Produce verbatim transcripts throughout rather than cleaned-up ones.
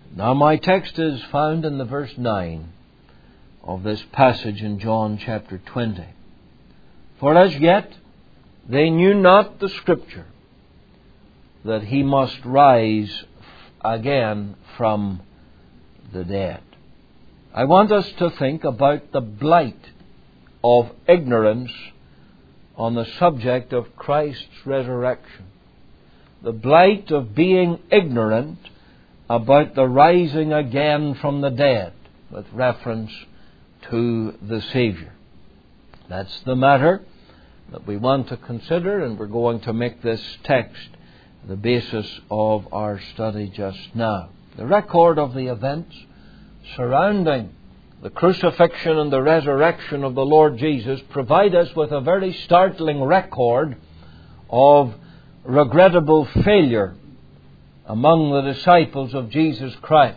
Now my text is found in the verse nine of this passage in John chapter twenty. For as yet they knew not the Scripture, that he must rise again from the dead. I want us to think about the blight of ignorance on the subject of Christ's resurrection. The blight of being ignorant about the rising again from the dead with reference to the Savior. That's the matter that we want to consider, and we're going to make this text the basis of our study just now. The record of the events surrounding the crucifixion and the resurrection of the Lord Jesus provide us with a very startling record of regrettable failure among the disciples of Jesus Christ.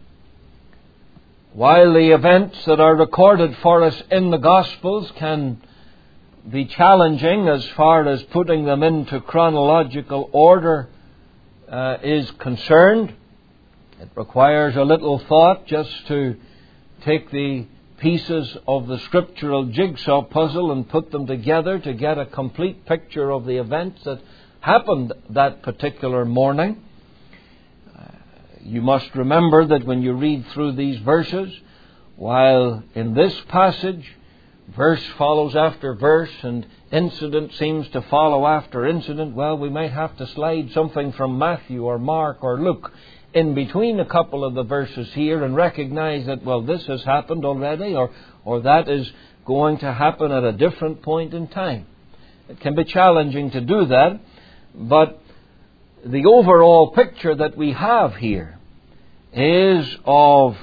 While the events that are recorded for us in the Gospels can be challenging as far as putting them into chronological order uh, is concerned, it requires a little thought just to take the pieces of the scriptural jigsaw puzzle and put them together to get a complete picture of the events that happened that particular morning. Uh, you must remember that when you read through these verses, while in this passage verse follows after verse and incident seems to follow after incident, well, we might have to slide something from Matthew or Mark or Luke in between a couple of the verses here and recognize that, well, this has happened already, or, or that is going to happen at a different point in time. It can be challenging to do that, but the overall picture that we have here is of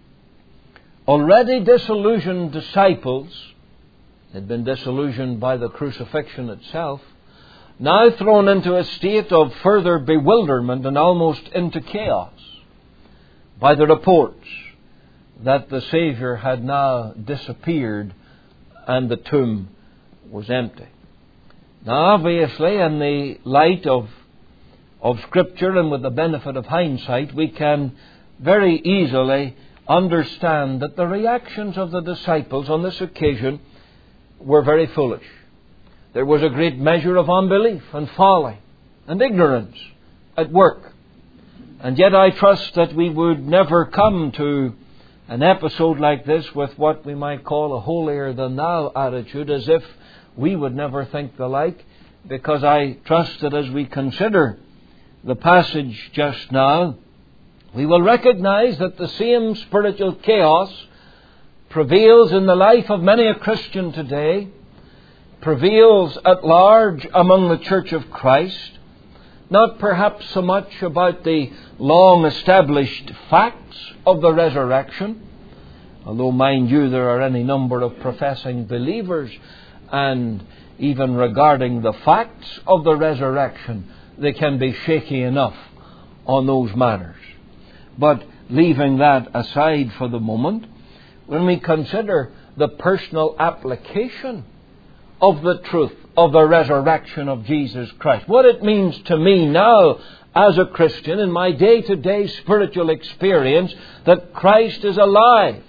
already disillusioned disciples, had been disillusioned by the crucifixion itself, now thrown into a state of further bewilderment and almost into chaos by the reports that the Savior had now disappeared and the tomb was empty. Now, obviously, in the light of, of Scripture and with the benefit of hindsight, we can very easily understand that the reactions of the disciples on this occasion were very foolish. There was a great measure of unbelief and folly and ignorance at work. And yet I trust that we would never come to an episode like this with what we might call a holier-than-thou attitude, as if we would never think the like, because I trust that as we consider the passage just now, we will recognize that the same spiritual chaos prevails in the life of many a Christian today, prevails at large among the Church of Christ, not perhaps so much about the long-established facts of the resurrection, although, mind you, there are any number of professing believers, and even regarding the facts of the resurrection, they can be shaky enough on those matters. But leaving that aside for the moment, when we consider the personal application of the truth of the resurrection of Jesus Christ, what it means to me now as a Christian in my day-to-day spiritual experience that Christ is alive,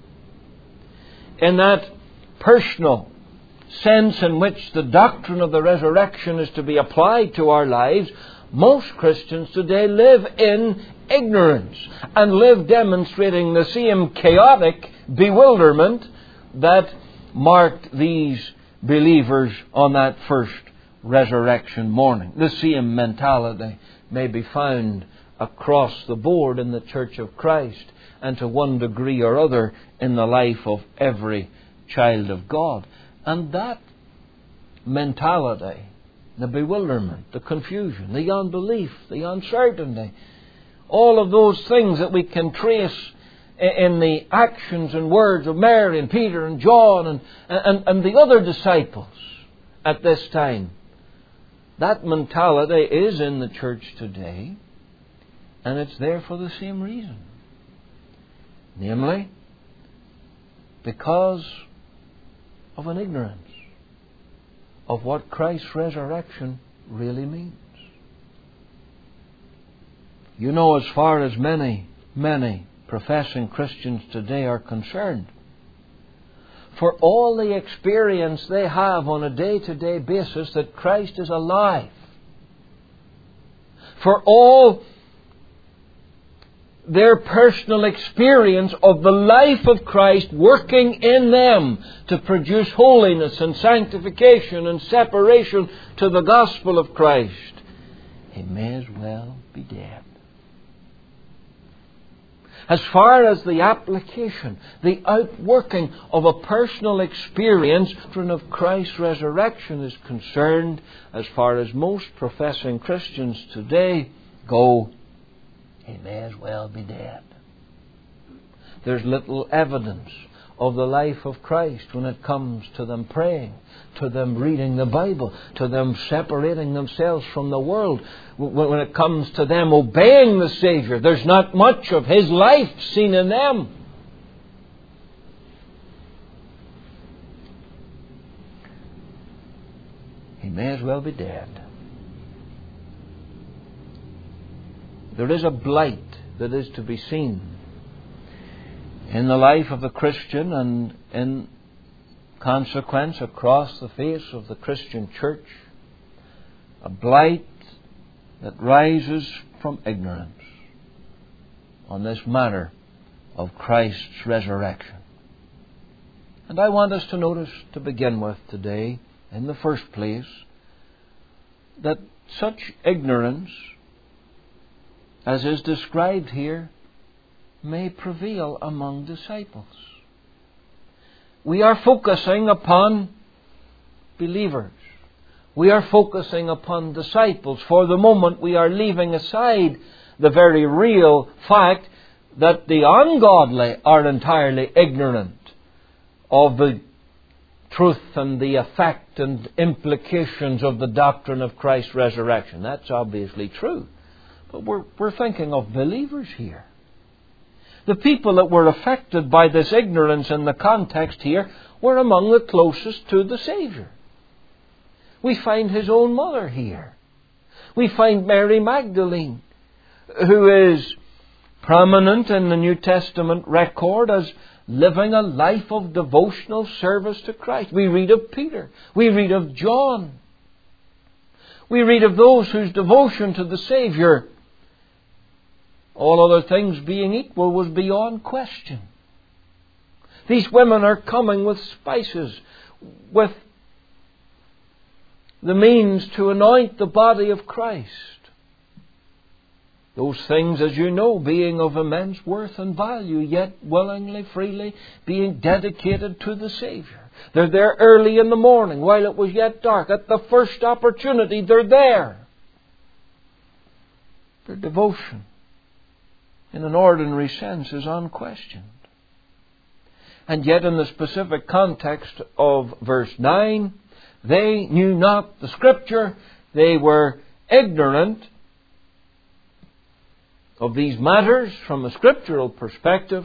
in that personal sense in which the doctrine of the resurrection is to be applied to our lives, most Christians today live in ignorance and live demonstrating the same chaotic bewilderment that marked these believers on that first resurrection morning. The same mentality may be found across the board in the Church of Christ, and to one degree or other in the life of every child of God. And that mentality, the bewilderment, the confusion, the unbelief, the uncertainty, all of those things that we can trace in the actions and words of Mary and Peter and John and, and, and the other disciples at this time, that mentality is in the church today, and it's there for the same reason. Namely, because of an ignorance of what Christ's resurrection really means. You know, as far as many many professing Christians today are concerned. For all the experience they have on a day-to-day basis that Christ is alive. For all their personal experience of the life of Christ working in them to produce holiness and sanctification and separation to the gospel of Christ, he may as well be dead. As far as the application, the outworking of a personal experience of Christ's resurrection is concerned, as far as most professing Christians today go, he may as well be dead. There's little evidence of the life of Christ when it comes to them praying, to them reading the Bible, to them separating themselves from the world. When it comes to them obeying the Savior, there's not much of His life seen in them. He may as well be dead. There is a blight that is to be seen in the life of the Christian and in consequence across the face of the Christian church. A blight that rises from ignorance on this matter of Christ's resurrection. And I want us to notice to begin with today, in the first place, that such ignorance as is described here may prevail among disciples. We are focusing upon believers. We are focusing upon disciples. For the moment, we are leaving aside the very real fact that the ungodly are entirely ignorant of the truth and the effect and implications of the doctrine of Christ's resurrection. That's obviously true. But we're, we're thinking of believers here. The people that were affected by this ignorance in the context here were among the closest to the Savior. We find His own mother here. We find Mary Magdalene, who is prominent in the New Testament record as living a life of devotional service to Christ. We read of Peter. We read of John. We read of those whose devotion to the Savior, all other things being equal, was beyond question. These women are coming with spices, with the means to anoint the body of Christ. Those things, as you know, being of immense worth and value, yet willingly, freely being dedicated to the Savior. They're there early in the morning, while it was yet dark. At the first opportunity, they're there. Their devotion, in an ordinary sense, is unquestioned. And yet, in the specific context of verse nine, they knew not the Scripture. They were ignorant of these matters from a scriptural perspective.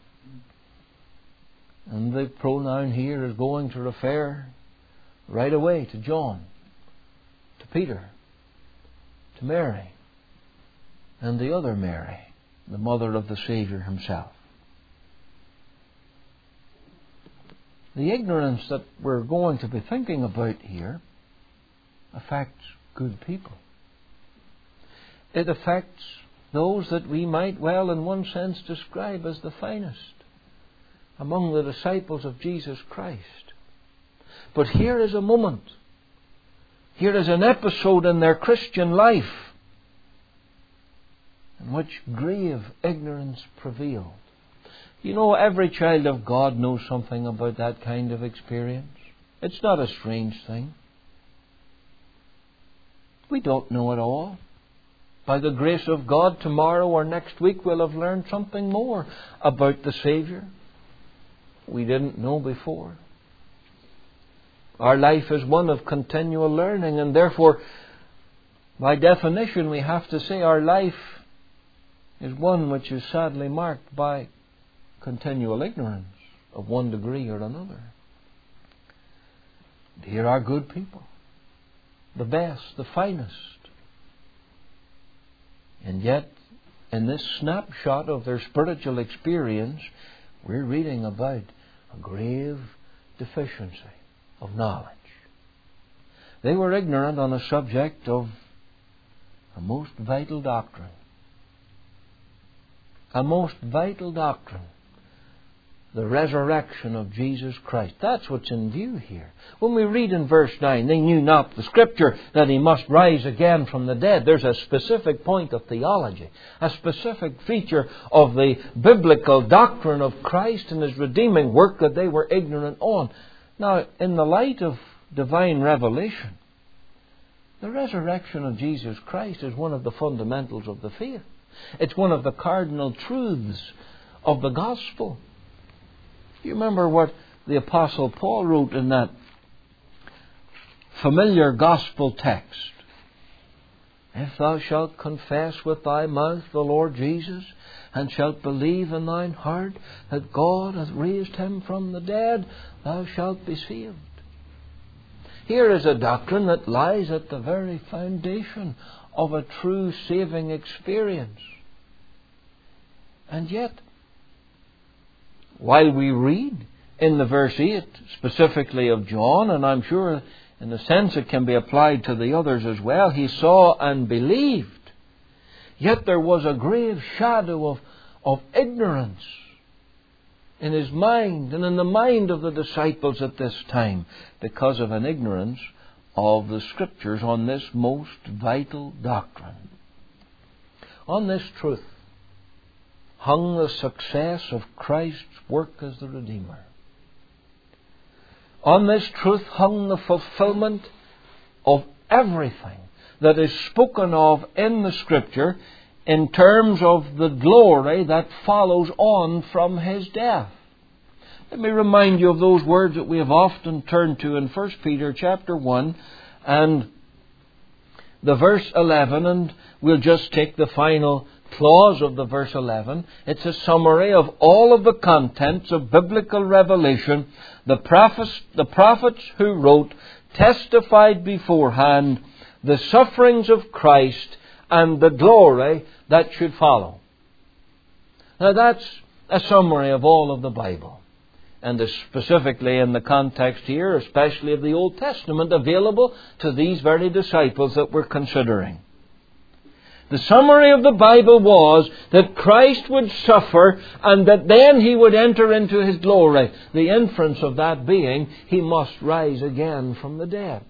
And the pronoun here is going to refer right away to John, to Peter, to Mary, and the other Mary, the mother of the Savior Himself. The ignorance that we're going to be thinking about here affects good people. It affects those that we might well, in one sense, describe as the finest among the disciples of Jesus Christ. But here is a moment. Here is an episode in their Christian life in which grave ignorance prevailed. You know, every child of God knows something about that kind of experience. It's not a strange thing. We don't know it all. By the grace of God, tomorrow or next week we'll have learned something more about the Savior we didn't know before. Our life is one of continual learning, and therefore, by definition, we have to say our life is one which is sadly marked by continual ignorance of one degree or another. Here are good people, the best, the finest. And yet, in this snapshot of their spiritual experience, we're reading about a grave deficiency of knowledge. They were ignorant on a subject of a most vital doctrine. A most vital doctrine. The resurrection of Jesus Christ. That's what's in view here. When we read in verse nine, they knew not the Scripture that He must rise again from the dead. There's a specific point of theology, a specific feature of the biblical doctrine of Christ and His redeeming work that they were ignorant on. Now, in the light of divine revelation, the resurrection of Jesus Christ is one of the fundamentals of the faith. It's one of the cardinal truths of the gospel. You remember what the Apostle Paul wrote in that familiar gospel text? If thou shalt confess with thy mouth the Lord Jesus, and shalt believe in thine heart that God hath raised Him from the dead, thou shalt be saved. Here is a doctrine that lies at the very foundation of a true saving experience. And yet, while we read in the verse eight, specifically of John, and I'm sure in a sense it can be applied to the others as well, he saw and believed. Yet there was a grave shadow of, of ignorance in his mind and in the mind of the disciples at this time because of an ignorance of the Scriptures on this most vital doctrine. On this truth hung the success of Christ's work as the Redeemer. On this truth hung the fulfillment of everything that is spoken of in the Scripture in terms of the glory that follows on from His death. Let me remind you of those words that we have often turned to in First Peter chapter one and the verse eleven, and we'll just take the final clause of the verse eleven. It's a summary of all of the contents of biblical revelation. The prophets, the prophets who wrote testified beforehand the sufferings of Christ and the glory that should follow. Now that's a summary of all of the Bible, and specifically in the context here, especially of the Old Testament, available to these very disciples that we're considering. The summary of the Bible was that Christ would suffer and that then He would enter into His glory. The inference of that being, He must rise again from the dead.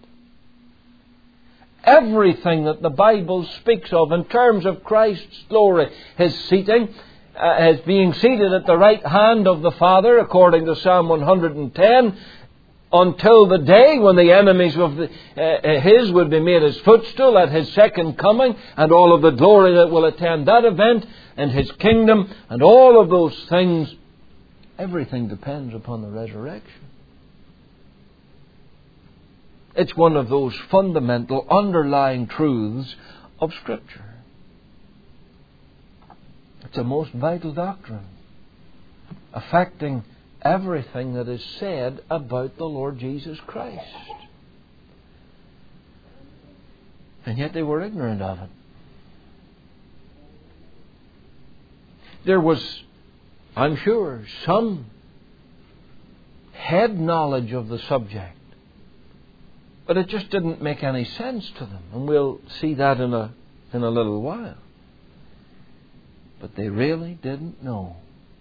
Everything that the Bible speaks of in terms of Christ's glory, His seating, uh, His being seated at the right hand of the Father, according to Psalm one hundred ten, until the day when the enemies of the, uh, His would be made His footstool at His second coming, and all of the glory that will attend that event, and His kingdom, and all of those things. Everything depends upon the resurrection. It's one of those fundamental underlying truths of Scripture. It's a most vital doctrine, affecting everything that is said about the Lord Jesus Christ. And yet they were ignorant of it. There was, I'm sure, some head knowledge of the subject, but it just didn't make any sense to them. And we'll see that in a, in a little while. But they really didn't know.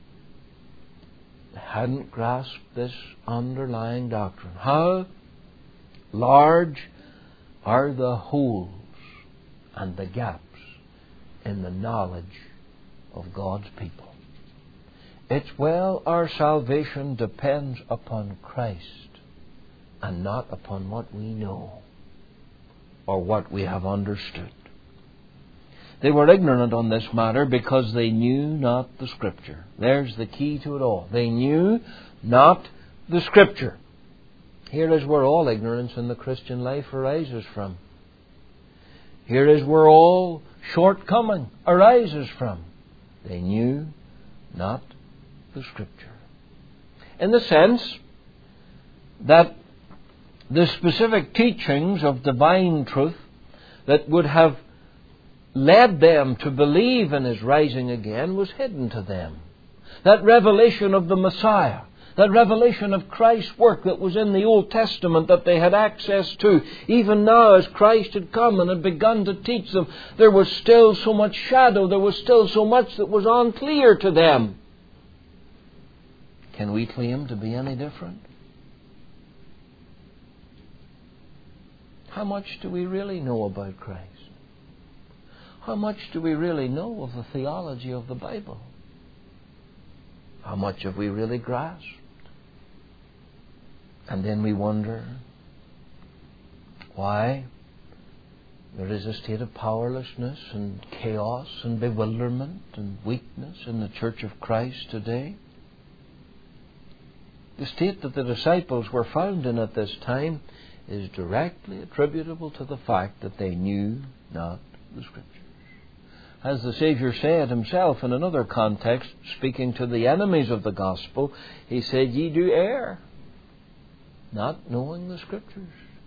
They hadn't grasped this underlying doctrine. How large are the holes and the gaps in the knowledge of God's people. It's well our salvation depends upon Christ and not upon what we know or what we have understood. They were ignorant on this matter because they knew not the Scripture. There's the key to it all. They knew not the Scripture. Here is where all ignorance in the Christian life arises from. Here is where all shortcoming arises from. They knew not the Scripture. In the sense that the specific teachings of divine truth that would have led them to believe in His rising again was hidden to them. That revelation of the Messiah, that revelation of Christ's work that was in the Old Testament that they had access to, even now as Christ had come and had begun to teach them, there was still so much shadow, there was still so much that was unclear to them. Can we claim to be any different? How much do we really know about Christ? How much do we really know of the theology of the Bible? How much have we really grasped? And then we wonder why there is a state of powerlessness and chaos and bewilderment and weakness in the Church of Christ today. The state that the disciples were found in at this time is directly attributable to the fact that they knew not the Scriptures. As the Saviour said Himself in another context, speaking to the enemies of the gospel, He said, "Ye do err, not knowing the Scriptures."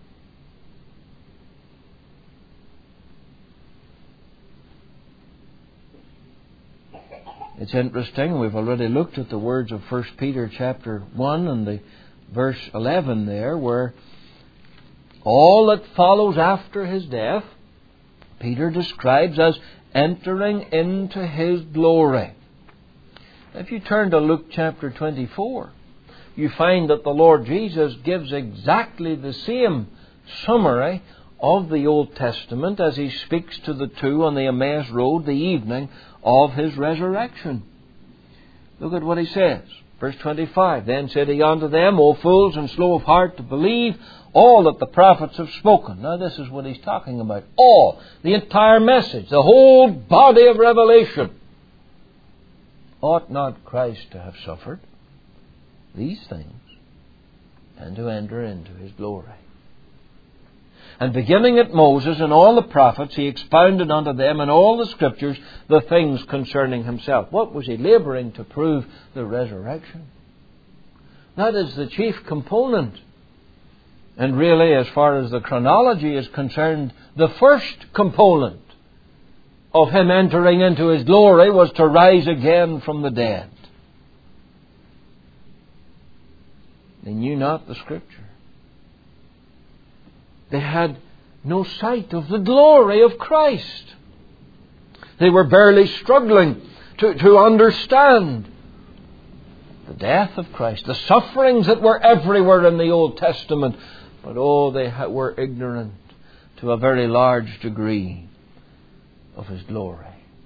It's interesting, we've already looked at the words of First Peter chapter one and the verse eleven there, where all that follows after His death, Peter describes as entering into His glory. If you turn to Luke chapter twenty-four, you find that the Lord Jesus gives exactly the same summary of the Old Testament as He speaks to the two on the Emmaus Road the evening of His resurrection. Look at what He says. Verse twenty-five, "Then said He unto them, O fools, and slow of heart to believe all that the prophets have spoken." Now this is what He's talking about. All. The entire message. The whole body of revelation. "Ought not Christ to have suffered these things and to enter into His glory?" And beginning at Moses and all the prophets, He expounded unto them in all the Scriptures the things concerning Himself. What was He labouring to prove? The resurrection. That is the chief component. And really, as far as the chronology is concerned, the first component of Him entering into His glory was to rise again from the dead. They knew not the Scripture. They had no sight of the glory of Christ. They were barely struggling to, to understand the death of Christ, the sufferings that were everywhere in the Old Testament. But oh, they were ignorant to a very large degree of His glory.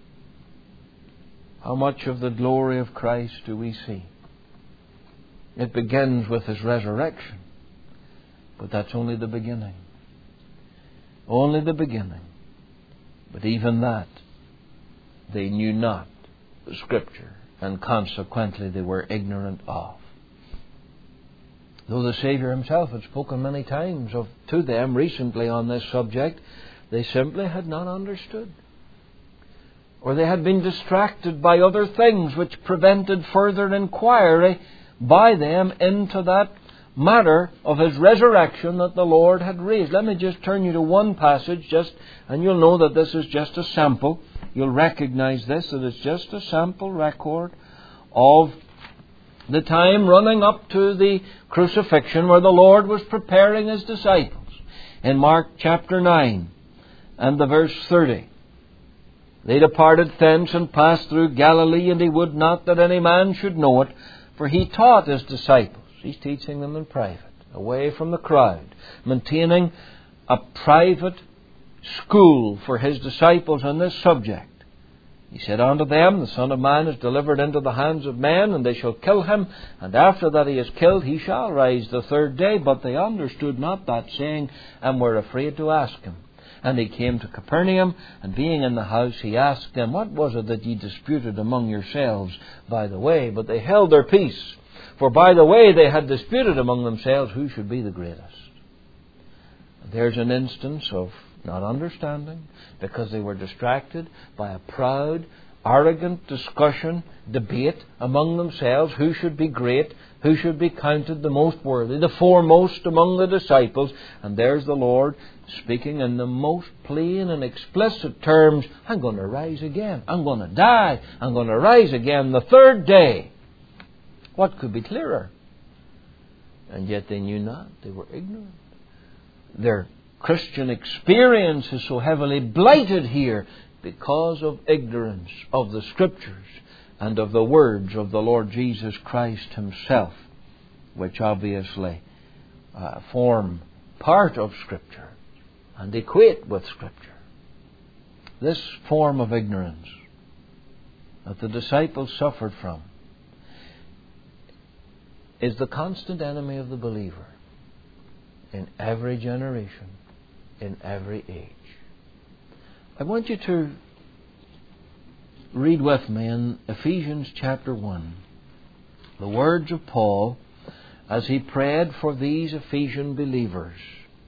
How much of the glory of Christ do we see? It begins with His resurrection. But that's only the beginning. Only the beginning. But even that, they knew not the Scripture, and consequently they were ignorant of. Though the Saviour Himself had spoken many times of, to them recently on this subject, they simply had not understood. Or they had been distracted by other things which prevented further inquiry by them into that matter of His resurrection that the Lord had raised. Let me just turn you to one passage, just, and you'll know that this is just a sample. You'll recognize this, that it's just a sample record of the time running up to the crucifixion where the Lord was preparing His disciples. In Mark chapter nine and the verse thirty. "They departed thence and passed through Galilee, and He would not that any man should know it, for He taught His disciples." He's teaching them in private, away from the crowd, maintaining a private school for His disciples on this subject. "He said unto them, The Son of Man is delivered into the hands of men, and they shall kill Him, and after that He is killed, He shall rise the third day. But they understood not that saying, and were afraid to ask Him. And He came to Capernaum, and being in the house, He asked them, What was it that ye disputed among yourselves by the way? But they held their peace. For by the way they had disputed among themselves who should be the greatest." There's an instance of not understanding because they were distracted by a proud arrogant discussion, debate among themselves who should be great, who should be counted the most worthy, the foremost among the disciples. And there's the Lord speaking in the most plain and explicit terms, I'm going to rise again. I'm going to die. I'm going to rise again the third day. What could be clearer? And yet they knew not. They were ignorant. Their Christian experience is so heavily blighted here because of ignorance of the Scriptures and of the words of the Lord Jesus Christ Himself, which obviously uh, form part of Scripture and equate with Scripture. This form of ignorance that the disciples suffered from is the constant enemy of the believer in every generation, in every age. I want you to read with me in Ephesians chapter one the words of Paul as he prayed for these Ephesian believers.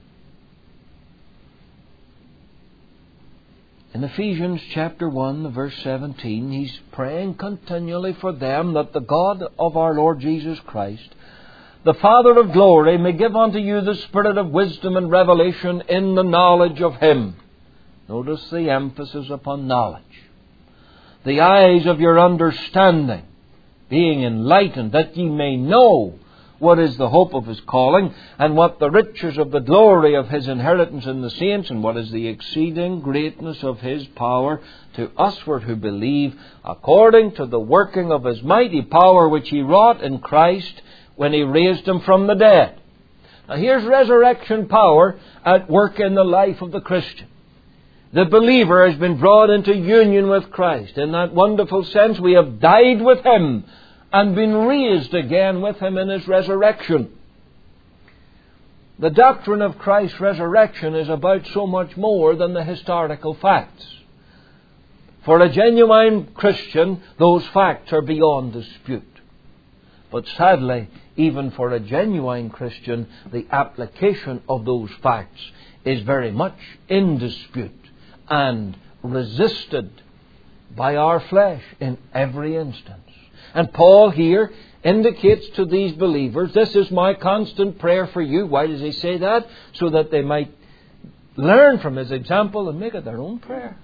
In Ephesians chapter one, verse seventeen, he's praying continually for them that the God of our Lord Jesus Christ, the Father of glory, may give unto you the spirit of wisdom and revelation in the knowledge of Him. Notice the emphasis upon knowledge. The eyes of your understanding being enlightened, that ye may know what is the hope of His calling, and what the riches of the glory of His inheritance in the saints, and what is the exceeding greatness of His power to usward who believe, according to the working of His mighty power, which He wrought in Christ when He raised Him from the dead. Now here's resurrection power at work in the life of the Christian. The believer has been brought into union with Christ. In that wonderful sense, we have died with Him and been raised again with Him in His resurrection. The doctrine of Christ's resurrection is about so much more than the historical facts. For a genuine Christian, those facts are beyond dispute. But sadly, even for a genuine Christian, the application of those facts is very much in dispute and resisted by our flesh in every instance. And Paul here indicates to these believers, this is my constant prayer for you. Why does he say that? So that they might learn from his example and make it their own prayer.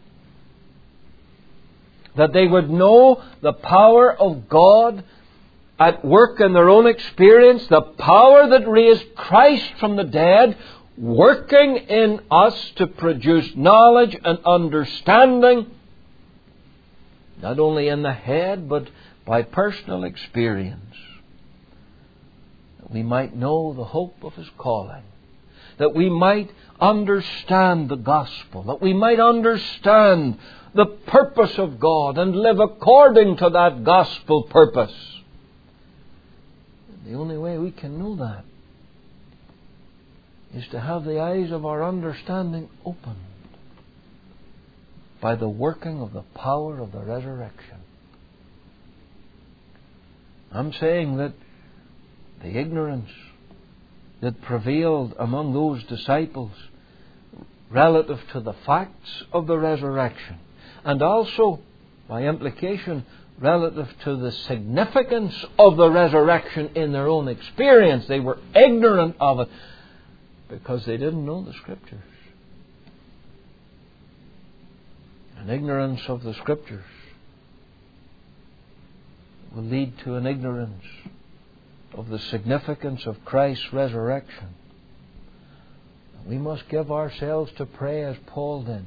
That they would know the power of God at work in their own experience, the power that raised Christ from the dead, working in us to produce knowledge and understanding, not only in the head, but by personal experience, that we might know the hope of His calling, that we might understand the gospel, that we might understand the purpose of God and live according to that gospel purpose. And the only way we can know that is to have the eyes of our understanding opened by the working of the power of the resurrection. I'm saying that the ignorance that prevailed among those disciples relative to the facts of the resurrection, and also, by implication, relative to the significance of the resurrection in their own experience, they were ignorant of it because they didn't know the Scriptures. And ignorance of the Scriptures will lead to an ignorance of the significance of Christ's resurrection. We must give ourselves to pray as Paul did,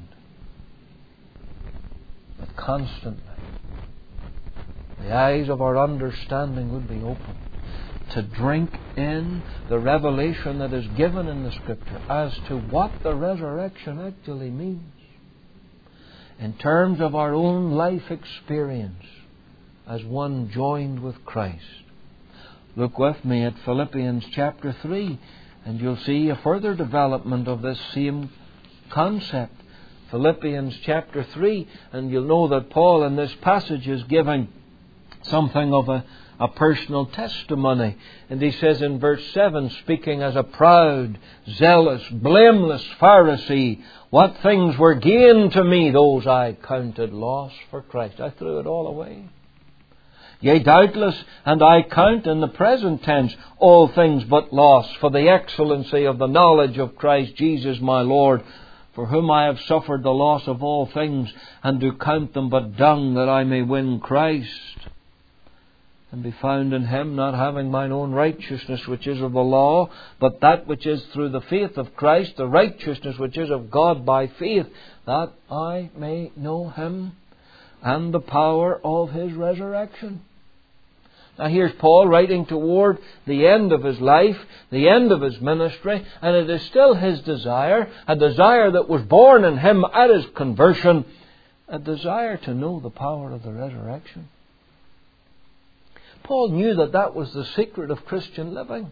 but constantly the eyes of our understanding would be opened to drink in the revelation that is given in the Scripture as to what the resurrection actually means in terms of our own life experience as one joined with Christ. Look with me at Philippians chapter three, and you'll see a further development of this same concept. Philippians chapter three, and you'll know that Paul in this passage is giving something of a, a personal testimony. And he says in verse seven, speaking as a proud, zealous, blameless Pharisee, what things were gain to me, those I counted loss for Christ. I threw it all away. Yea, doubtless, and I count in the present tense all things but loss for the excellency of the knowledge of Christ Jesus my Lord, for whom I have suffered the loss of all things, and do count them but dung, that I may win Christ, and be found in Him, not having mine own righteousness which is of the law, but that which is through the faith of Christ, the righteousness which is of God by faith, that I may know Him and the power of His resurrection. Now here's Paul writing toward the end of his life, the end of his ministry, and it is still his desire, a desire that was born in him at his conversion, a desire to know the power of the resurrection. Paul knew that that was the secret of Christian living.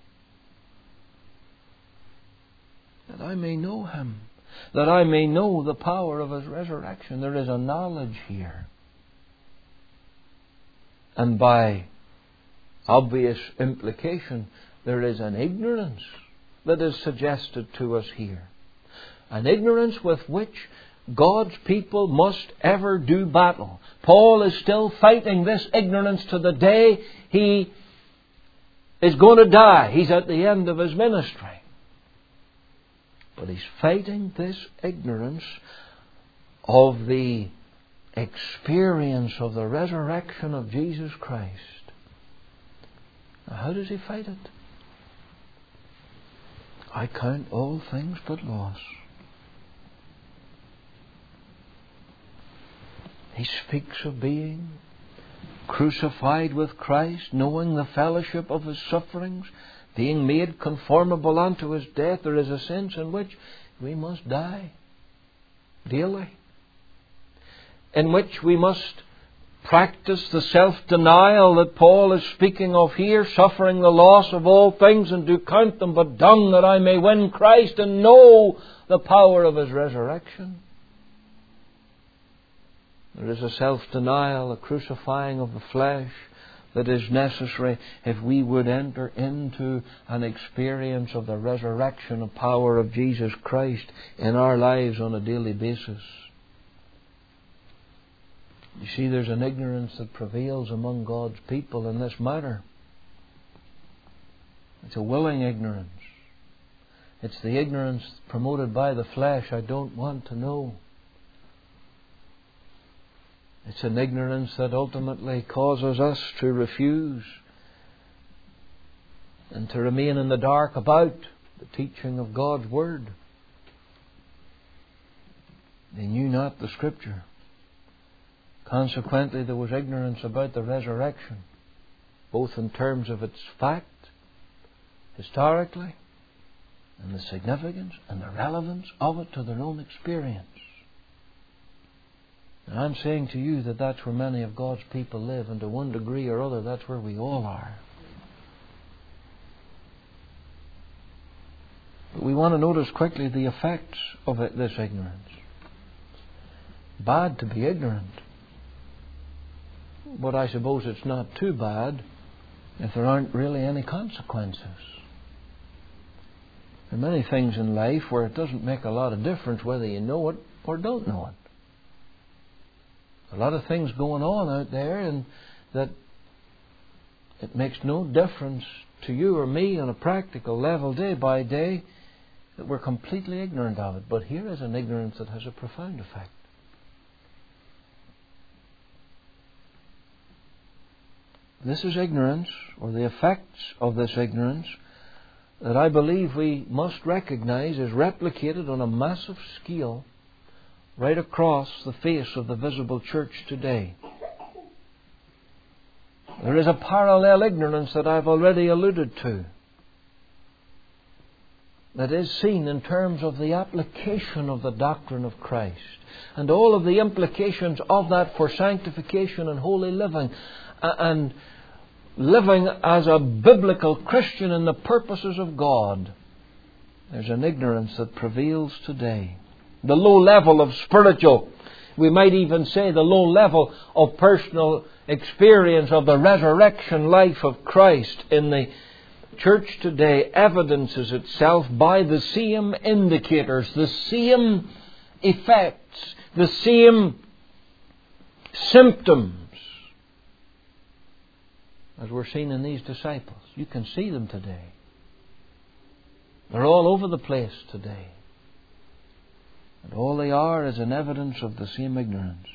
That I may know Him, that I may know the power of His resurrection. There is a knowledge here. And by obvious implication, there is an ignorance that is suggested to us here. An ignorance with which God's people must ever do battle. Paul is still fighting this ignorance to the day he is going to die. He's at the end of his ministry. But he's fighting this ignorance of the experience of the resurrection of Jesus Christ. Now, how does he fight it? I count all things but loss. He speaks of being crucified with Christ, knowing the fellowship of His sufferings, being made conformable unto His death. There is a sense in which we must die daily, in which we must practice the self-denial that Paul is speaking of here, suffering the loss of all things, and do count them but dung, that I may win Christ and know the power of His resurrection. There is a self-denial, a crucifying of the flesh that is necessary if we would enter into an experience of the resurrection and power of Jesus Christ in our lives on a daily basis. You see, there's an ignorance that prevails among God's people in this matter. It's a willing ignorance. It's the ignorance promoted by the flesh. I don't want to know. It's an ignorance that ultimately causes us to refuse and to remain in the dark about the teaching of God's Word. They knew not the Scripture. Consequently, there was ignorance about the resurrection, both in terms of its fact, historically, and the significance and the relevance of it to their own experience. And I'm saying to you that that's where many of God's people live, and to one degree or other, that's where we all are. But we want to notice quickly the effects of it, this ignorance. Bad to be ignorant. But I suppose it's not too bad if there aren't really any consequences. There are many things in life where it doesn't make a lot of difference whether you know it or don't know it. A lot of things going on out there, and that it makes no difference to you or me on a practical level day by day, that we're completely ignorant of it. But here is an ignorance that has a profound effect. This is ignorance, or the effects of this ignorance, that I believe we must recognize is replicated on a massive scale right across the face of the visible church today. There is a parallel ignorance that I've already alluded to, that is seen in terms of the application of the doctrine of Christ and all of the implications of that for sanctification and holy living, and living as a biblical Christian in the purposes of God. There's an ignorance that prevails today. The low level of spiritual, we might even say the low level of personal experience of the resurrection life of Christ in the church today evidences itself by the same indicators, the same effects, the same symptoms as we're seeing in these disciples. You can see them today. They're all over the place today. And all they are is an evidence of the same ignorance.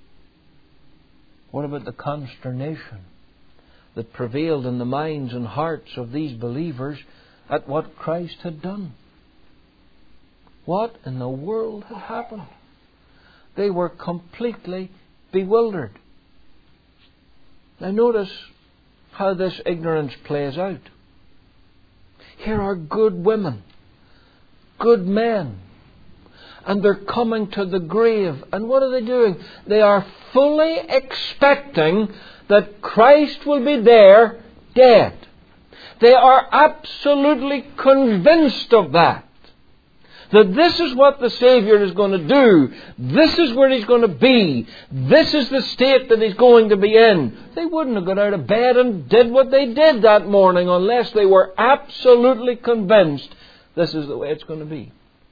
What about the consternation that prevailed in the minds and hearts of these believers at what Christ had done? What in the world had happened? They were completely bewildered. Now notice how this ignorance plays out. Here are good women, good men, and they're coming to the grave. And what are they doing? They are fully expecting that Christ will be there dead. They are absolutely convinced of that. That this is what the Saviour is going to do. This is where He's going to be. This is the state that He's going to be in. They wouldn't have got out of bed and did what they did that morning unless they were absolutely convinced this is the way it's going to be.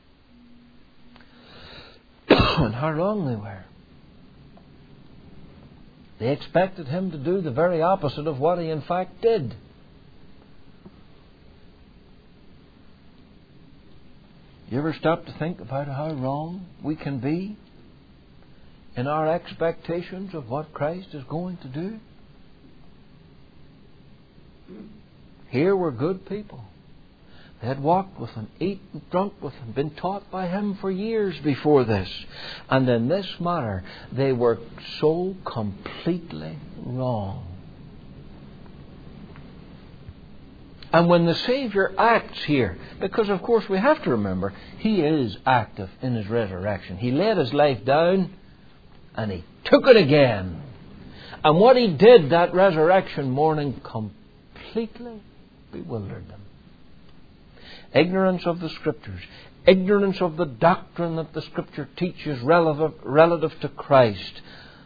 And how wrong they were. They expected Him to do the very opposite of what He in fact did. You ever stop to think about how wrong we can be in our expectations of what Christ is going to do? Here were good people. They had walked with Him, eaten, drunk with Him, been taught by Him for years before this. And in this matter, they were so completely wrong. And when the Saviour acts here, because of course we have to remember, He is active in His resurrection. He laid His life down and He took it again. And what He did that resurrection morning completely bewildered them. Ignorance of the Scriptures, ignorance of the doctrine that the Scripture teaches relative, relative to Christ,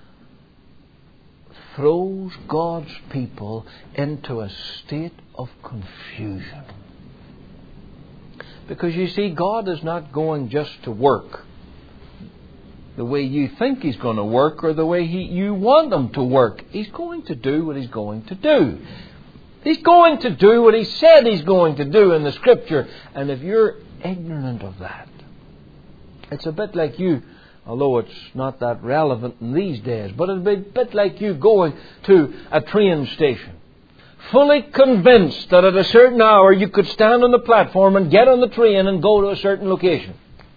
throws God's people into a state of confusion. Because you see, God is not going just to work the way you think He's going to work or the way he, you want Him to work. He's going to do what He's going to do. He's going to do what He said He's going to do in the Scripture. And if you're ignorant of that, it's a bit like you, although it's not that relevant in these days, but it'd be a bit like you going to a train station, fully convinced that at a certain hour you could stand on the platform and get on the train and go to a certain location.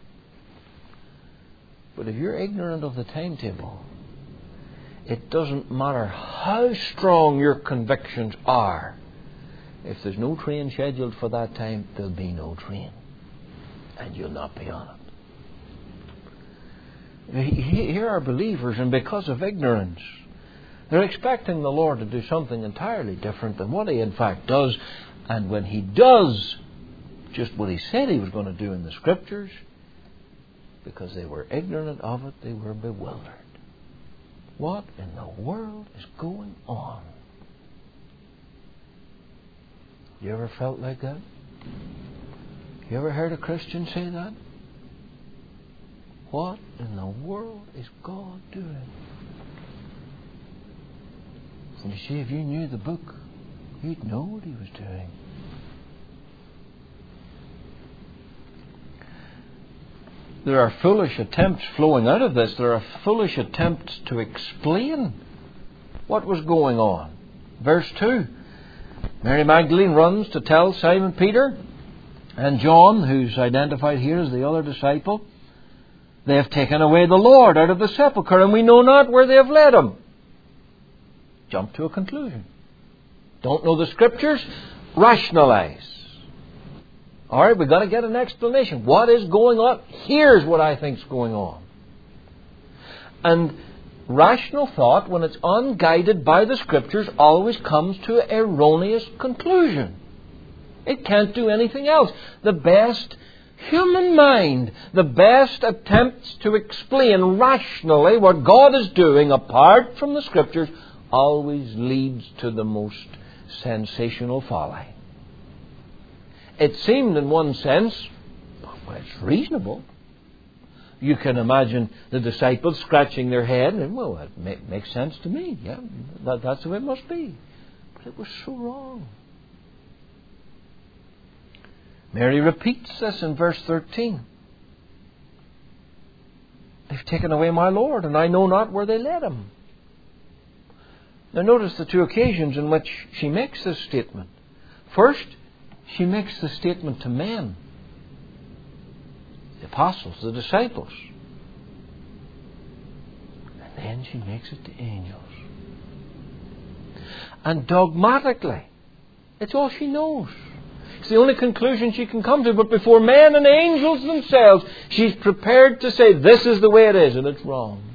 But if you're ignorant of the timetable, it doesn't matter how strong your convictions are. If there's no train scheduled for that time, there'll be no train. And you'll not be on it. Here are believers, and because of ignorance, they're expecting the Lord to do something entirely different than what He in fact does. And when He does just what He said He was going to do in the Scriptures, because they were ignorant of it, they were bewildered. What in the world is going on? You ever felt like that? You ever heard a Christian say that? What in the world is God doing? And you see, if you knew the book, you'd know what He was doing. There are foolish attempts flowing out of this. There are foolish attempts to explain what was going on. Verse two. Mary Magdalene runs to tell Simon Peter and John, who's identified here as the other disciple, they have taken away the Lord out of the sepulchre, and we know not where they have led Him. Jump to a conclusion. Don't know the Scriptures? Rationalize. All right, we've got to get an explanation. What is going on? Here's what I think's going on. And rational thought, when it's unguided by the Scriptures, always comes to an erroneous conclusion. It can't do anything else. The best human mind, the best attempts to explain rationally what God is doing apart from the Scriptures, always leads to the most sensational folly. It seemed in one sense, well, it's reasonable. You can imagine the disciples scratching their head and, well, it ma- makes sense to me. Yeah, that, that's the way it must be. But it was so wrong. Mary repeats this in verse thirteen. They've taken away my Lord, and I know not where they led him. Now notice the two occasions in which she makes this statement. First, she makes the statement to men. The apostles, the disciples. And then she makes it to angels. And dogmatically, it's all she knows. It's the only conclusion she can come to. But before men and angels themselves, she's prepared to say, this is the way it is, and it's wrong.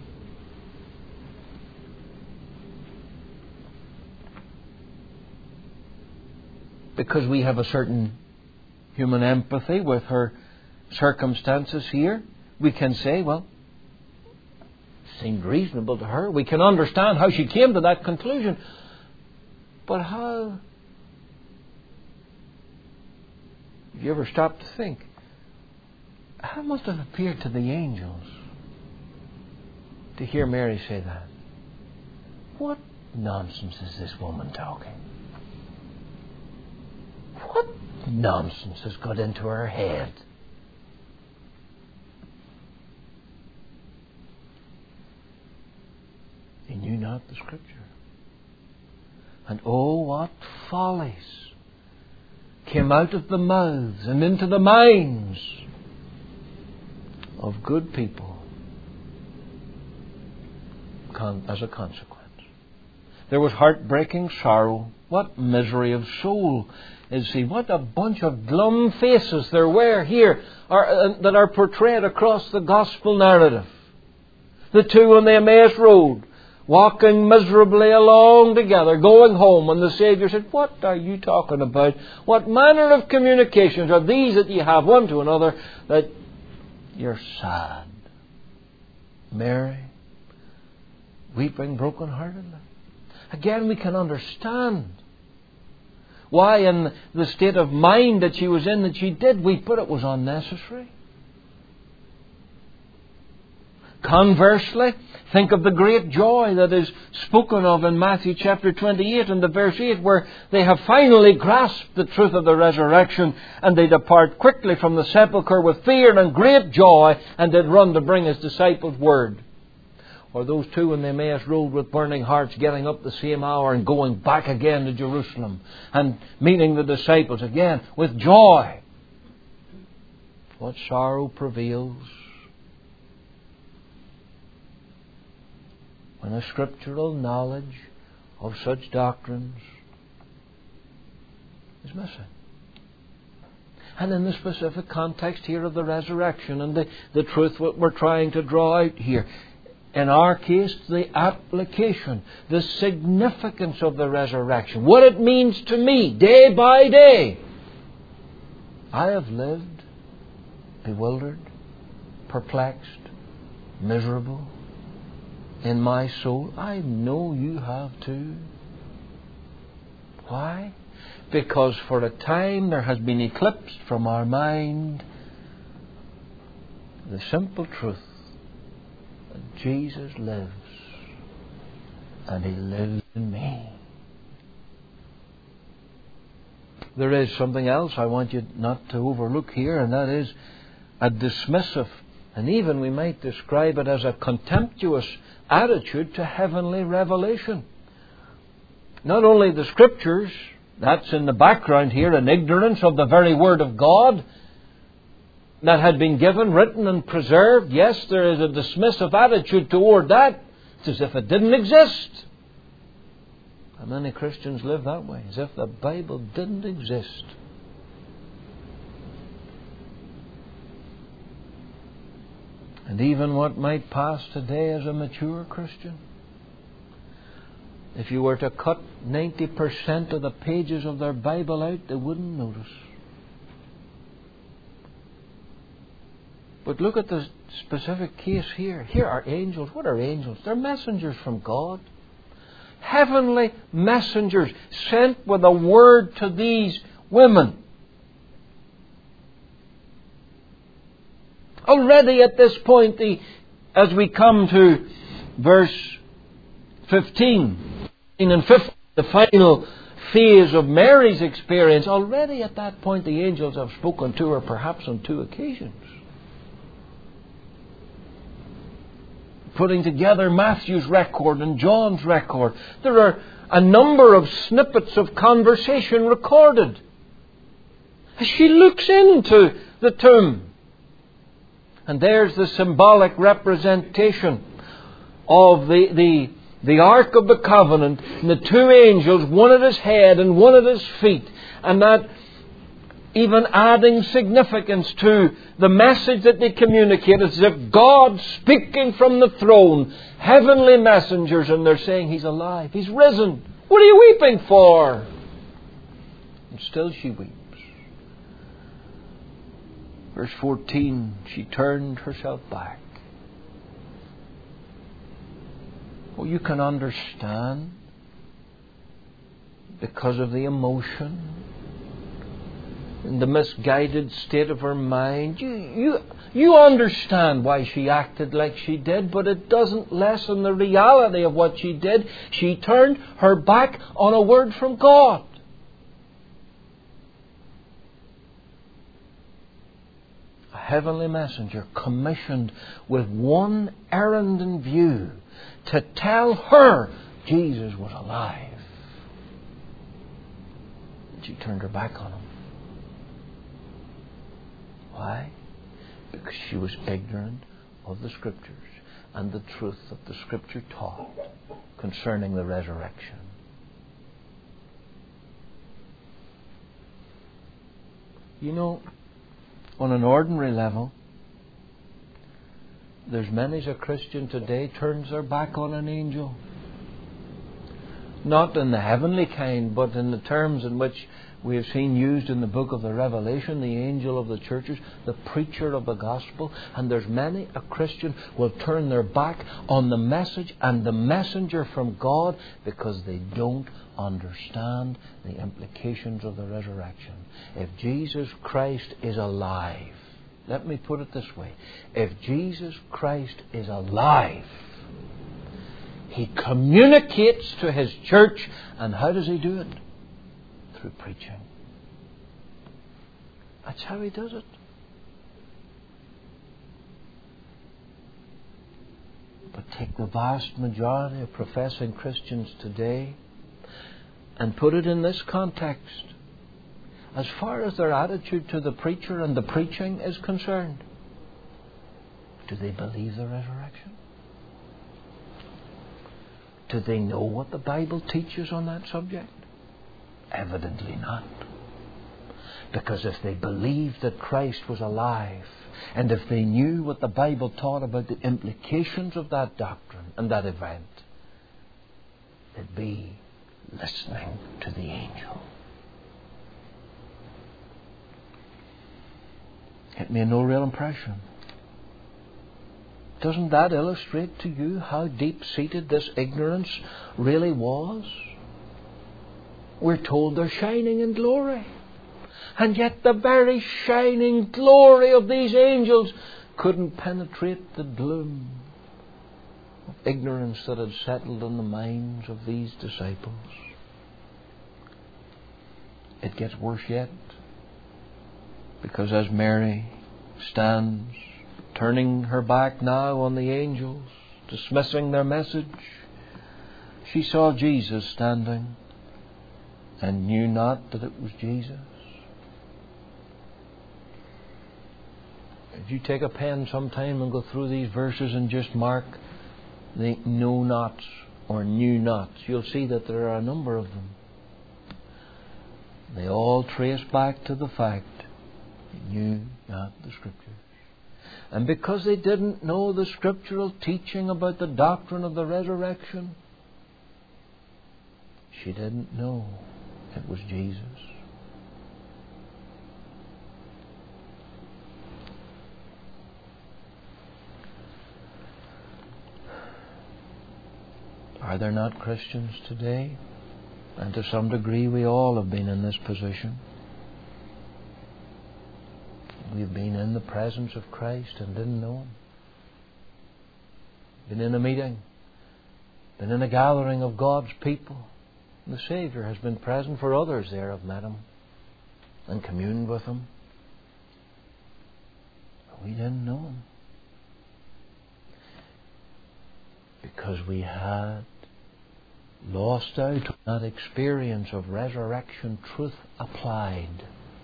Because we have a certain human empathy with her circumstances here, we can say, well, it seemed reasonable to her. We can understand how she came to that conclusion. But how... Have you ever stopped to think, how must it have appeared to the angels to hear Mary say that? What nonsense is this woman talking? What nonsense has got into her head? They knew not the Scripture. And oh, what follies came out of the mouths and into the minds of good people as a consequence. There was heartbreaking sorrow. What misery of soul is he? What a bunch of glum faces there were here are, uh, that are portrayed across the gospel narrative. The two on the Emmaus Road, walking miserably along together, going home, and the Saviour said, what are you talking about? What manner of communications are these that you have one to another, that you're sad? Mary, weeping brokenheartedly. Again, we can understand why in the state of mind that she was in that she did weep, but it was unnecessary. Conversely, think of the great joy that is spoken of in Matthew chapter twenty-eight and the verse eight, where they have finally grasped the truth of the resurrection, and they depart quickly from the sepulchre with fear and great joy, and did run to bring his disciples word. Or those two on the Emmaus Road with burning hearts, getting up the same hour and going back again to Jerusalem and meeting the disciples again with joy. What sorrow prevails when a scriptural knowledge of such doctrines is missing. And in the specific context here of the resurrection and the, the truth what we're trying to draw out here, in our case, the application, the significance of the resurrection, what it means to me day by day. I have lived bewildered, perplexed, miserable in my soul. I know you have too. Why? Because for a time there has been eclipsed from our mind the simple truth that Jesus lives, and He lives in me. There is something else I want you not to overlook here, and that is a dismissive, and even we might describe it as a contemptuous attitude to heavenly revelation. Not only the Scriptures, that's in the background here, an ignorance of the very Word of God that had been given, written and preserved. Yes, there is a dismissive attitude toward that. It's as if it didn't exist. And many Christians live that way, as if the Bible didn't exist. And even what might pass today as a mature Christian, if you were to cut ninety percent of the pages of their Bible out, they wouldn't notice. But look at the specific case here. Here are angels. What are angels? They're messengers from God. heavenly messengers sent with a word to these women. Already at this point, the, as we come to verse fifteen, and fifteen, the final phase of Mary's experience, already at that point the angels have spoken to her perhaps on two occasions. Putting together Matthew's record and John's record, there are a number of snippets of conversation recorded. As she looks into the tomb, and there's the symbolic representation of the, the, the Ark of the Covenant, and the two angels, one at his head and one at his feet, and that even adding significance to the message that they communicate, as if God speaking from the throne, heavenly messengers, and they're saying, He's alive, He's risen. What are you weeping for? And still she weeps. Verse fourteen, she turned herself back. Well, you can understand, because of the emotion and the misguided state of her mind, you, you, you understand why she acted like she did, but it doesn't lessen the reality of what she did. She turned her back on a word from God. A heavenly messenger commissioned with one errand in view, to tell her Jesus was alive. And she turned her back on Him. Why? Because she was ignorant of the Scriptures and the truth that the Scripture taught concerning the resurrection. You know, on an ordinary level, there's many a Christian today turns their back on an angel. Not in the heavenly kind, but in the terms in which we have seen used in the book of the Revelation, the angel of the churches, the preacher of the gospel. And there's many a Christian will turn their back on the message and the messenger from God because they don't understand the implications of the resurrection. If Jesus Christ is alive, let me put it this way. If Jesus Christ is alive, He communicates to His church. And how does He do it? Through preaching. That's how He does it. But take the vast majority of professing Christians today and put it in this context. As far as their attitude to the preacher and the preaching is concerned, do they believe the resurrection? Do they know what the Bible teaches on that subject? Evidently not. Because if they believed that Christ was alive, and if they knew what the Bible taught about the implications of that doctrine and that event, they'd be listening to the angel. It made no real impression. Doesn't that illustrate to you how deep-seated this ignorance really was? We're told they're shining in glory. And yet the very shining glory of these angels couldn't penetrate the gloom of ignorance that had settled in the minds of these disciples. It gets worse yet. Because as Mary stands, turning her back now on the angels, dismissing their message, she saw Jesus standing and knew not that it was Jesus. If you take a pen sometime and go through these verses and just mark the know nots or knew nots, you'll see that there are a number of them. They all trace back to the fact they knew not the Scriptures. And because they didn't know the scriptural teaching about the doctrine of the resurrection, she didn't know it was Jesus. Are there not Christians today? And to some degree we all have been in this position. We've been in the presence of Christ and didn't know Him. Been in a meeting. Been in a gathering of God's people. The Saviour has been present, for others there have met Him and communed with Him. But we didn't know Him. Because we had lost out on that experience of resurrection truth applied.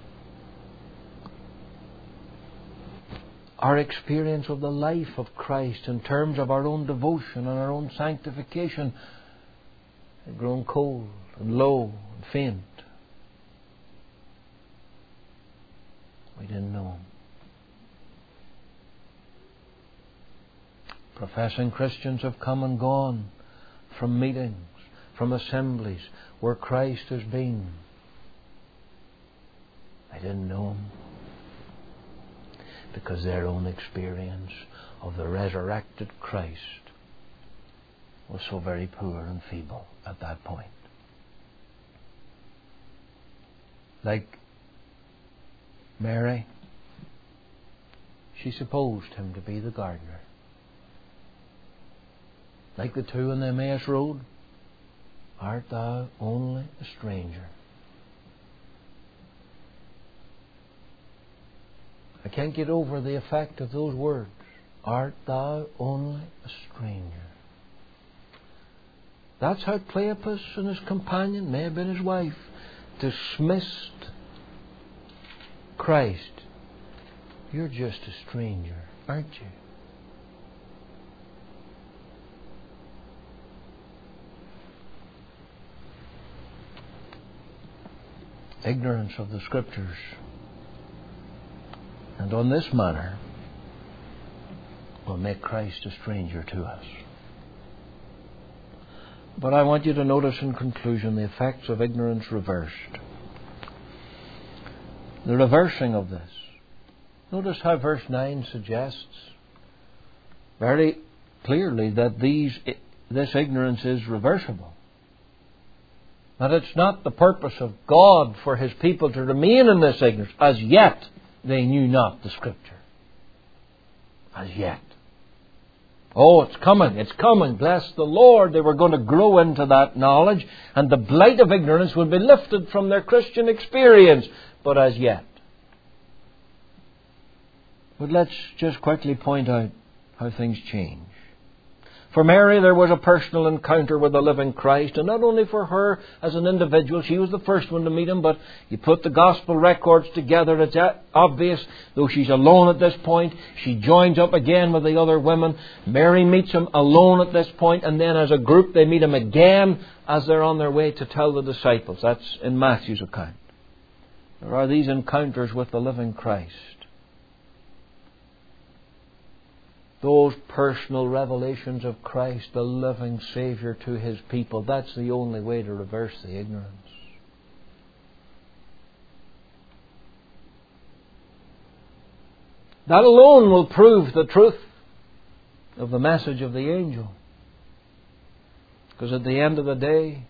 Our experience of the life of Christ in terms of our own devotion and our own sanctification had grown cold and low and faint. We didn't know Him. Professing Christians have come and gone from meetings, from assemblies where Christ has been. They didn't know Him because their own experience of the resurrected Christ was so very poor and feeble at that point. Like Mary, she supposed Him to be the gardener. Like the two on the Emmaus Road, art thou only a stranger? I can't get over the effect of those words. Art thou only a stranger? That's how Cleopas and his companion, may have been his wife, dismissed Christ. You're just a stranger, aren't you? Ignorance of the Scriptures, and on this manner will make Christ a stranger to us. But I want you to notice in conclusion the effects of ignorance reversed. The reversing of this. Notice how verse nine suggests very clearly that these this ignorance is reversible. That it's not the purpose of God for His people to remain in this ignorance. As yet they knew not the Scripture. As yet. Oh, it's coming, it's coming. Bless the Lord. They were going to grow into that knowledge, and the blight of ignorance would be lifted from their Christian experience. But as yet. But let's just quickly point out how things change. For Mary, there was a personal encounter with the living Christ, and not only for her as an individual, she was the first one to meet Him, but you put the Gospel records together, it's obvious, though she's alone at this point, she joins up again with the other women. Mary meets Him alone at this point, and then as a group they meet Him again as they're on their way to tell the disciples. That's in Matthew's account. There are these encounters with the living Christ. Those personal revelations of Christ, the living Saviour to His people. That's the only way to reverse the ignorance. That alone will prove the truth of the message of the angel. Because at the end of the day,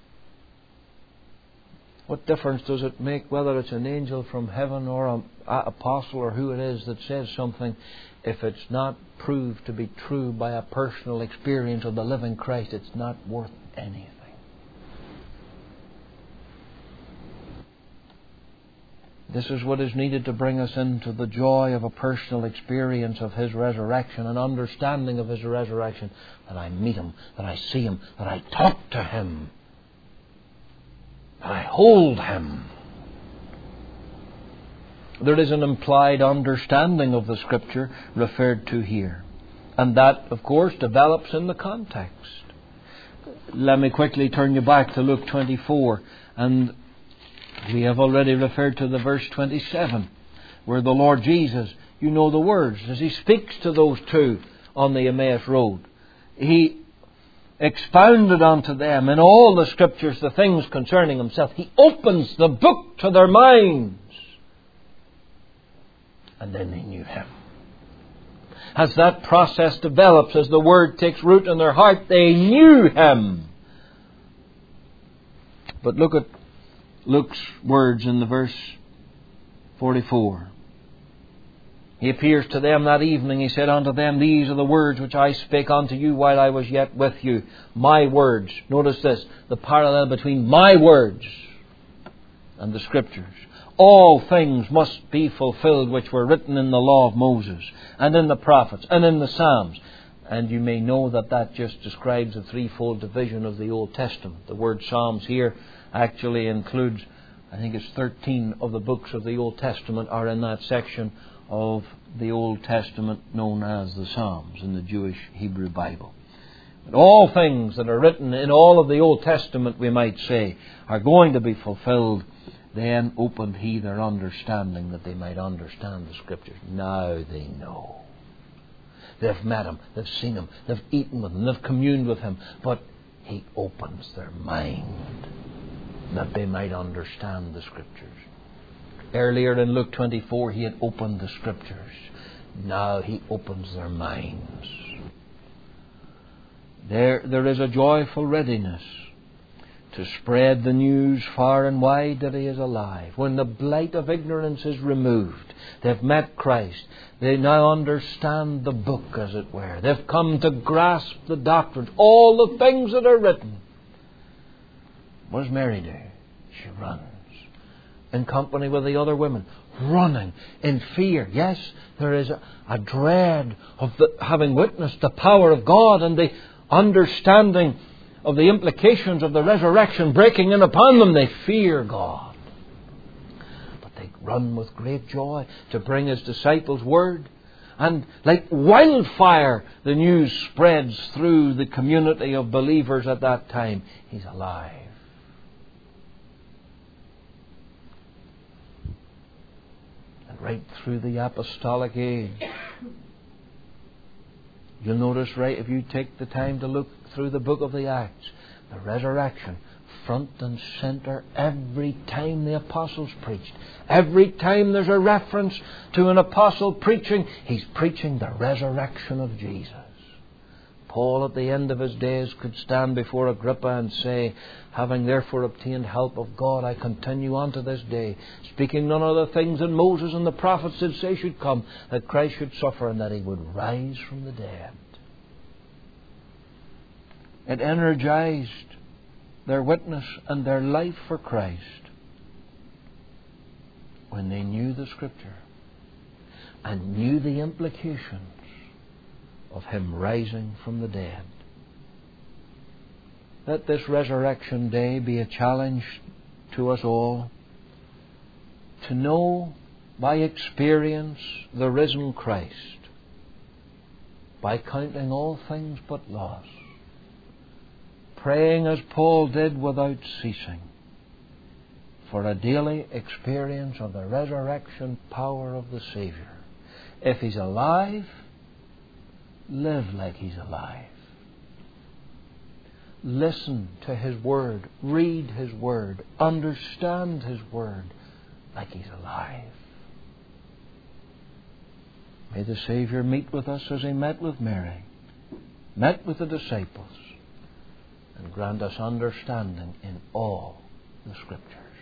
what difference does it make whether it's an angel from heaven or an apostle or who it is that says something, if it's not proved to be true by a personal experience of the living Christ? It's not worth anything. This is what is needed to bring us into the joy of a personal experience of His resurrection, an understanding of His resurrection, that I meet Him, that I see Him, that I talk to Him, that I hold Him. There is an implied understanding of the Scripture referred to here. And that, of course, develops in the context. Let me quickly turn you back to Luke twenty-four. And we have already referred to the verse twenty-seven, where the Lord Jesus, you know the words, as He speaks to those two on the Emmaus Road. He expounded unto them in all the Scriptures the things concerning Himself. He opens the book to their minds. And then they knew Him. as that process develops, as the Word takes root in their heart, they knew Him. But look at Luke's words in the verse forty-four. He appears to them that evening. He said unto them, These are the words which I spake unto you while I was yet with you. My words. Notice this, the parallel between my words and the Scriptures. All things must be fulfilled which were written in the law of Moses, and in the prophets, and in the Psalms. And you may know that that just describes a threefold division of the Old Testament. The word Psalms here actually includes, I think it's thirteen of the books of the Old Testament are in that section of the Old Testament known as the Psalms in the Jewish Hebrew Bible. But all things that are written in all of the Old Testament, we might say, are going to be fulfilled. Then opened He their understanding that they might understand the Scriptures. Now they know. They've met Him, they've seen Him, they've eaten with Him, they've communed with Him. But He opens their mind that they might understand the Scriptures. Earlier in Luke twenty-four, He had opened the Scriptures. Now He opens their minds. There, there is a joyful readiness to spread the news far and wide that He is alive. When the blight of ignorance is removed, they've met Christ. They now understand the book, as it were. They've come to grasp the doctrines, all the things that are written. What does Mary do? She runs in company with the other women, running in fear. Yes, there is a, a dread of the, having witnessed the power of God and the understanding of the implications of the resurrection breaking in upon them. They fear God. But they run with great joy to bring His disciples word. And like wildfire, the news spreads through the community of believers at that time. He's alive. And right through the apostolic age, you'll notice, right, if you take the time to look through the book of the Acts, the resurrection, front and centre, every time the apostles preached. Every time there's a reference to an apostle preaching, he's preaching the resurrection of Jesus. Paul at the end of his days could stand before Agrippa and say, having therefore obtained help of God, I continue unto this day, speaking none other things than Moses and the prophets did say should come, that Christ should suffer and that He would rise from the dead. It energized their witness and their life for Christ when they knew the Scripture and knew the implications of Him rising from the dead. Let this resurrection day be a challenge to us all to know by experience the risen Christ, by counting all things but loss, praying as Paul did without ceasing for a daily experience of the resurrection power of the Saviour. If He's alive, live like He's alive. Listen to His Word, read His Word, understand His Word like He's alive. May the Saviour meet with us as He met with Mary, met with the disciples, and grant us understanding in all the Scriptures.